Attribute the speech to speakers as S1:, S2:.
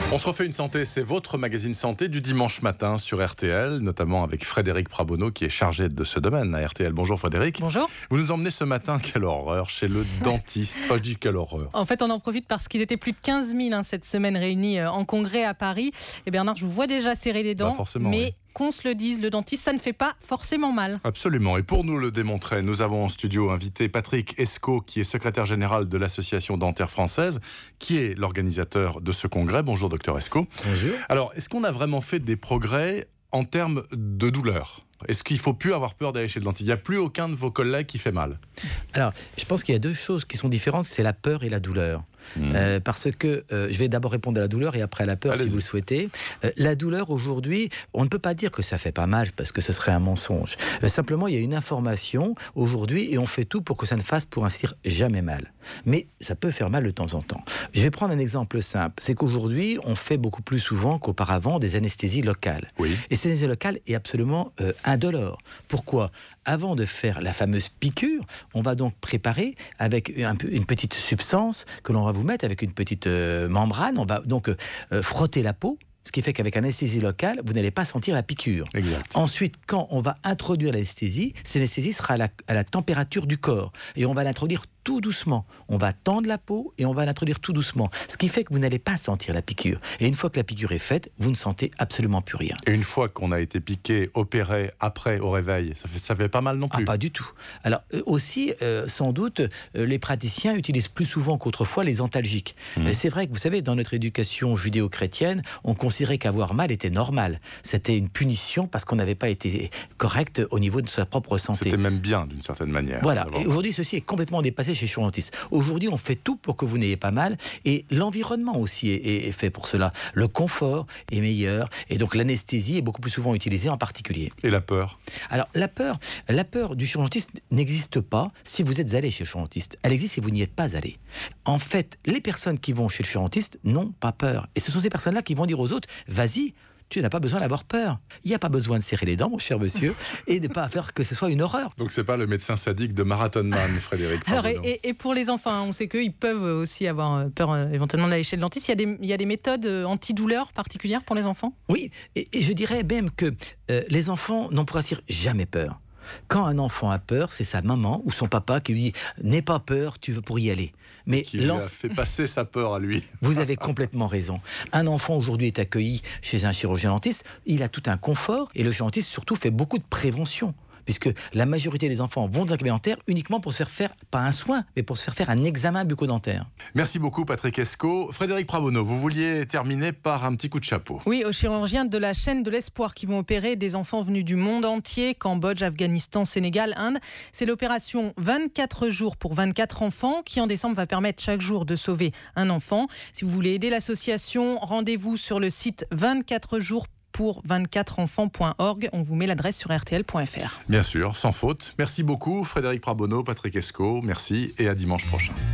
S1: On se refait une santé, c'est votre magazine santé du dimanche matin sur RTL, notamment avec Frédéric Prabonneau qui est chargé de ce domaine à RTL. Bonjour Frédéric.
S2: Bonjour.
S1: Vous nous emmenez ce matin, quelle horreur, chez le dentiste. Enfin, je dis quelle horreur.
S2: En fait, on en profite parce qu'ils étaient plus de 15 000 cette semaine réunis en congrès à Paris. Et Bernard, je vous vois déjà serrer les dents, mais oui. Qu'on se le dise, le dentiste, ça ne fait pas forcément mal.
S1: Absolument. Et pour nous le démontrer, nous avons en studio invité Patrick Escaut, qui est secrétaire général de l'Association dentaire française, qui est l'organisateur de ce congrès. Bonjour docteur Escaut.
S3: Bonjour.
S1: Alors, est-ce qu'on a vraiment fait des progrès en termes de douleur ? Est-ce qu'il ne faut plus avoir peur d'aller chez le dentiste ? Il n'y a plus aucun de vos collègues qui fait mal.
S3: Alors, je pense qu'il y a deux choses qui sont différentes, c'est la peur et la douleur. Parce que je vais d'abord répondre à la douleur et après à la peur. Allez-y. Si vous le souhaitez. La douleur aujourd'hui, on ne peut pas dire que ça fait pas mal parce que ce serait un mensonge. Simplement, il y a une information aujourd'hui et on fait tout pour que ça ne fasse, pour ainsi dire, jamais mal. Mais ça peut faire mal de temps en temps. Je vais prendre un exemple simple. C'est qu'aujourd'hui, on fait beaucoup plus souvent qu'auparavant des anesthésies locales. Oui. Et cette anesthésie locale est absolument indolore. Pourquoi ? Avant de faire la fameuse piqûre, on va donc préparer avec une petite substance que l'on va vous mettre avec une petite membrane. On va donc frotter la peau. Ce qui fait qu'avec anesthésie locale, vous n'allez pas sentir la piqûre.
S1: Exact.
S3: Ensuite, quand on va introduire l'anesthésie, cette anesthésie sera à la température du corps. Et on va l'introduire tout doucement. On va tendre la peau et on va l'introduire tout doucement. Ce qui fait que vous n'allez pas sentir la piqûre. Et une fois que la piqûre est faite, vous ne sentez absolument plus rien.
S1: Et une fois qu'on a été piqué, opéré, après, au réveil, ça fait pas mal non plus.
S3: Ah, pas du tout. Alors aussi, sans doute, les praticiens utilisent plus souvent qu'autrefois les antalgiques. C'est vrai que vous savez, dans notre éducation judéo-chrétienne, on considérait qu'avoir mal était normal. C'était une punition parce qu'on n'avait pas été correct au niveau de sa propre santé.
S1: C'était même bien, d'une certaine manière.
S3: Voilà. Et aujourd'hui, ceci est complètement dépassé chez le dentiste. Aujourd'hui, on fait tout pour que vous n'ayez pas mal. Et l'environnement aussi est fait pour cela. Le confort est meilleur. Et donc, l'anesthésie est beaucoup plus souvent utilisée en particulier.
S1: Et la peur ?
S3: Alors, la peur du chirurgien-dentiste n'existe pas si vous êtes allé chez le chirurgien-dentiste. Elle existe si vous n'y êtes pas allé. En fait, les personnes qui vont chez le chirurgien-dentiste n'ont pas peur. Et ce sont ces personnes-là qui vont dire aux autres, vas-y, tu n'as pas besoin d'avoir peur. Il n'y a pas besoin de serrer les dents, mon cher monsieur, et de ne pas faire que ce soit une horreur.
S1: Donc c'est pas le médecin sadique de Marathon Man, Frédéric.
S2: Alors et pour les enfants, on sait qu'ils peuvent aussi avoir peur éventuellement d'aller chez le dentiste. Il y a des méthodes antidouleurs particulières pour les enfants ?
S3: Oui, et je dirais même que les enfants n'ont pour ainsi dire jamais peur. Quand un enfant a peur, c'est sa maman ou son papa qui lui dit « N'aie pas peur, tu veux pour y aller ». Mais
S1: qui lui a fait passer sa peur à lui.
S3: Vous avez complètement raison. Un enfant aujourd'hui est accueilli chez un chirurgien-dentiste, il a tout un confort et le chirurgien-dentiste surtout fait beaucoup de prévention. Puisque la majorité des enfants vont dans un cabinet dentaire uniquement pour se faire faire, pas un soin, mais pour se faire faire un examen bucco-dentaire.
S1: Merci beaucoup Patrick Escaut. Frédéric Prabonneau, vous vouliez terminer par un petit coup de chapeau.
S2: Oui, aux chirurgiens de la chaîne de l'espoir qui vont opérer des enfants venus du monde entier, Cambodge, Afghanistan, Sénégal, Inde. C'est l'opération 24 jours pour 24 enfants qui en décembre va permettre chaque jour de sauver un enfant. Si vous voulez aider l'association, rendez-vous sur le site 24 jours pour 24enfants.org. On vous met l'adresse sur rtl.fr.
S1: Bien sûr, sans faute. Merci beaucoup Frédéric Prabonneau, Patrick Escaut. Merci et à dimanche prochain.